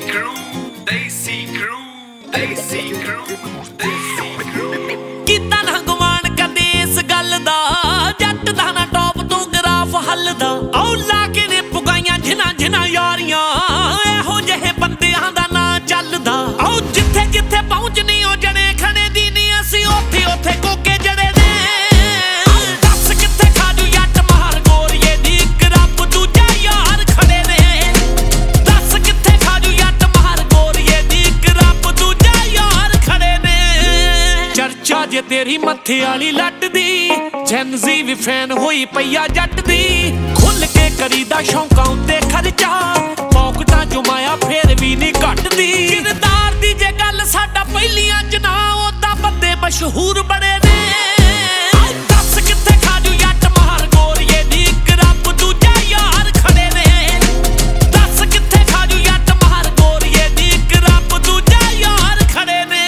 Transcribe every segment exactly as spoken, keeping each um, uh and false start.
crew, ਦੇਸੀ crew, ਦੇਸੀ crew, ਦੇਸੀ crew। ਕੀਤਾ ਨਾ ਗੁਮਾਨ ਕਦੇ ਇਸ ਗੱਲ ਦਾ, ਜੱਟ ਦਾ ਨਾ ਟੌਪ ਤੋਂ ਗਰਾਫ ਹੱਲਦਾ। ਆਉ ਲਾ ਕੇ ਨੇ ਪੁਗਾਈਆਂ ਜਿਨ੍ਹਾਂ ਜਿਨ੍ਹਾਂ ਯਾਰੀਆਂ, ਇਹੋ ਜਿਹੇ ਬੰਦਿਆਂ ਦਾ ਨਾਂ ਚੱਲਦਾ। ਆਉ ਜਿੱਥੇ ਜਿੱਥੇ ਪਹੁੰਚਣੀ ਉਹ ਜਣੇ ਖਣੇ ਦੀ ਨਹੀਂ, ਅਸੀਂ ਉੱਥੇ ਉੱਥੇ ਕੋਕੇ ਜੜੇ ਨੇ। ਦੱਸ ਕਿੱਥੇ ਖਾਜੂ ਜੱਟ ਮਾਰ ਗੋਰੀਏ ਦੀ, ਇੱਕ ਰੱਬ ਦੂਜਾ ਯਾਰ ਖੜੇ ਨੇ। ਦੱਸ ਕਿੱਥੇ ਖਾਜੂ ਜੱਟ ਮਾਰ ਗੋਰੀਏ ਦੀ, ਇੱਕ ਰੱਬ ਦੂਜਾ ਯਾਰ ਖੜੇ ਨੇ। ਚਰਚਾ ਜੇ ਤੇਰੀ ਮੱਥੇ ਵਾਲੀ ਲੱਟ ਦੀ, ਜੈਨਜ਼ੀ ਵੀ ਫੈਨ ਹੋਈ ਪਈਆ ਜੱਟ ਦੀ। ਖੁੱਲ ਕੇ ਕਰੀਦਾ ਸ਼ੌਂਕਾਂ ਉੱਤੇ ਖਰਚਾ, ਪੌਕਟਾਂ ਜੁਮਾਇਆ ਫੇਰ ਵੀ ਨਹੀਂ ਘਟਦੀ। ਕਿਰਦਾਰ ਦੀ ਜੇ ਗੱਲ ਸਾਡਾ ਪਹਿਲੀਆਂ ਚ ਨਾ, ਉਹਦਾ ਬੰਦੇ ਮਸ਼ਹੂਰ ਬੜੇ ਨੇ। ਦੱਸ ਕਿੱਥੇ ਖਾਜੂ ਜੱਟ ਮਾਰ ਗੋਰੀਏ ਦੀ, ਇੱਕ ਰੱਬ ਦੂਜਾ ਯਾਰ ਖੜੇ ਨੇ। ਦੱਸ ਕਿੱਥੇ ਖਾਜੂ ਜੱਟ ਮਾਰ ਗੋਰੀਏ ਦੀ, ਇੱਕ ਰੱਬ ਦੂਜਾ ਯਾਰ ਖੜੇ ਨੇ।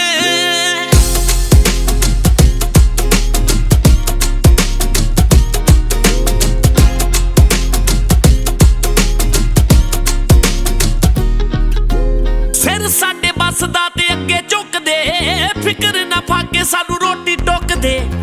ਸਿਰ ਸਾਡੇ ਬੱਸ ਦਾ ਤੇ ਅੱਗੇ ਝੁਕਦੇ, ਫਿਕਰ ਨਾ ਫਾਕੇ ਸਾਨੂੰ ਰੋਟੀ ਟੁੱਕਦੇ।